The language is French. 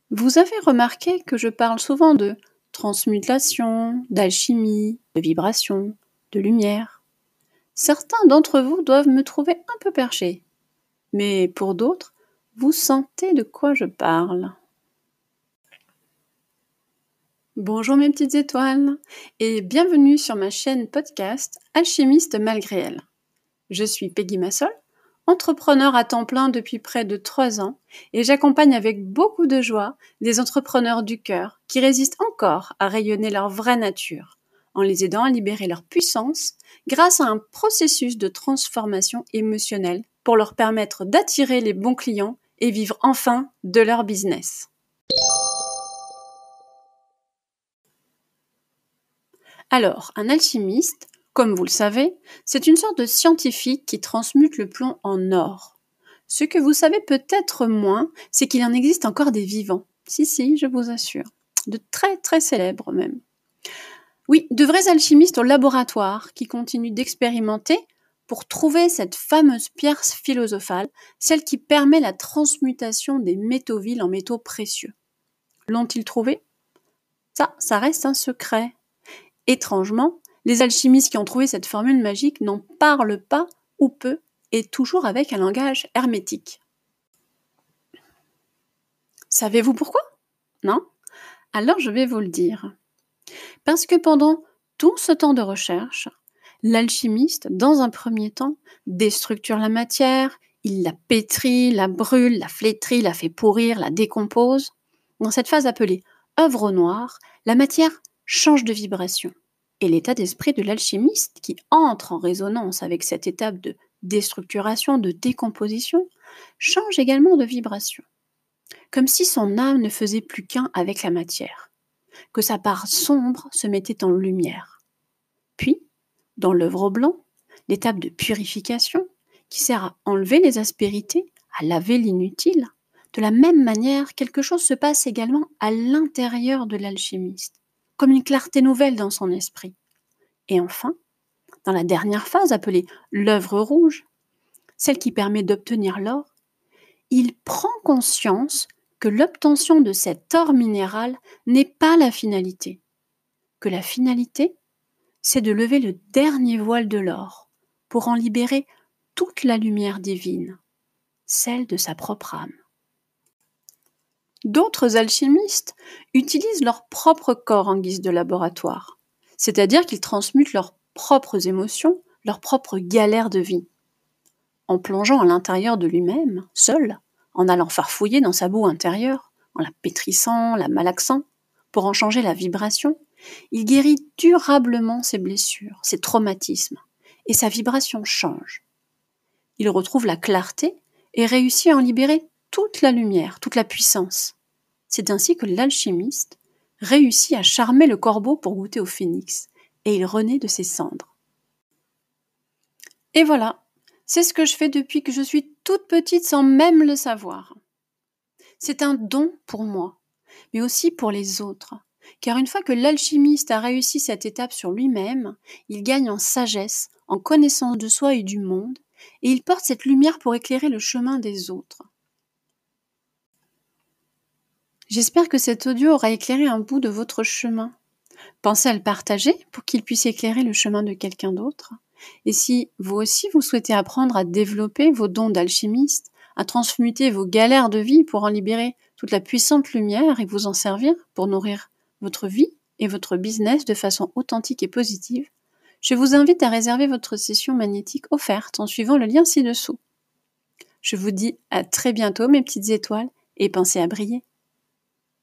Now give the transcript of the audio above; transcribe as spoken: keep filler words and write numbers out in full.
Vous avez remarqué que je parle souvent de transmutation, d'alchimie, de vibration, de lumière. Certains d'entre vous doivent me trouver un peu perché, mais pour d'autres, vous sentez de quoi je parle. Bonjour mes petites étoiles et bienvenue sur ma chaîne podcast Alchimiste malgré elle. Je suis Peggy Massol, entrepreneur à temps plein depuis près de trois ans et j'accompagne avec beaucoup de joie des entrepreneurs du cœur qui résistent encore à rayonner leur vraie nature, en les aidant à libérer leur puissance grâce à un processus de transformation émotionnelle pour leur permettre d'attirer les bons clients et vivre enfin de leur business. Alors, un alchimiste, comme vous le savez, c'est une sorte de scientifique qui transmute le plomb en or. Ce que vous savez peut-être moins, c'est qu'il en existe encore des vivants. Si, si, je vous assure. De très, très célèbres même. Oui, de vrais alchimistes au laboratoire qui continuent d'expérimenter pour trouver cette fameuse pierre philosophale, celle qui permet la transmutation des métaux vils en métaux précieux. L'ont-ils trouvé ? Ça, ça reste un secret. Étrangement, les alchimistes qui ont trouvé cette formule magique n'en parlent pas ou peu, et toujours avec un langage hermétique. Savez-vous pourquoi ? Non ? Alors je vais vous le dire. Parce que pendant tout ce temps de recherche, l'alchimiste, dans un premier temps, déstructure la matière, il la pétrit, la brûle, la flétrit, la fait pourrir, la décompose. Dans cette phase appelée œuvre au noir, la matière change de vibration. Et l'état d'esprit de l'alchimiste, qui entre en résonance avec cette étape de déstructuration, de décomposition, change également de vibration. Comme si son âme ne faisait plus qu'un avec la matière, que sa part sombre se mettait en lumière. Puis, dans l'œuvre au blanc, l'étape de purification, qui sert à enlever les aspérités, à laver l'inutile, de la même manière, quelque chose se passe également à l'intérieur de l'alchimiste, comme une clarté nouvelle dans son esprit. Et enfin, dans la dernière phase appelée l'œuvre rouge, celle qui permet d'obtenir l'or, il prend conscience que l'obtention de cet or minéral n'est pas la finalité, que la finalité, c'est de lever le dernier voile de l'or pour en libérer toute la lumière divine, celle de sa propre âme. D'autres alchimistes utilisent leur propre corps en guise de laboratoire, c'est-à-dire qu'ils transmutent leurs propres émotions, leurs propres galères de vie. En plongeant à l'intérieur de lui-même, seul, en allant farfouiller dans sa boue intérieure, en la pétrissant, la malaxant, pour en changer la vibration, il guérit durablement ses blessures, ses traumatismes, et sa vibration change. Il retrouve la clarté et réussit à en libérer toute la lumière, toute la puissance. C'est ainsi que l'alchimiste réussit à charmer le corbeau pour goûter au phénix, et il renaît de ses cendres. Et voilà, c'est ce que je fais depuis que je suis toute petite sans même le savoir. C'est un don pour moi, mais aussi pour les autres, car une fois que l'alchimiste a réussi cette étape sur lui-même, il gagne en sagesse, en connaissance de soi et du monde, et il porte cette lumière pour éclairer le chemin des autres. J'espère que cet audio aura éclairé un bout de votre chemin. Pensez à le partager pour qu'il puisse éclairer le chemin de quelqu'un d'autre. Et si vous aussi vous souhaitez apprendre à développer vos dons d'alchimiste, à transmuter vos galères de vie pour en libérer toute la puissante lumière et vous en servir pour nourrir votre vie et votre business de façon authentique et positive, je vous invite à réserver votre session magnétique offerte en suivant le lien ci-dessous. Je vous dis à très bientôt mes petites étoiles et pensez à briller.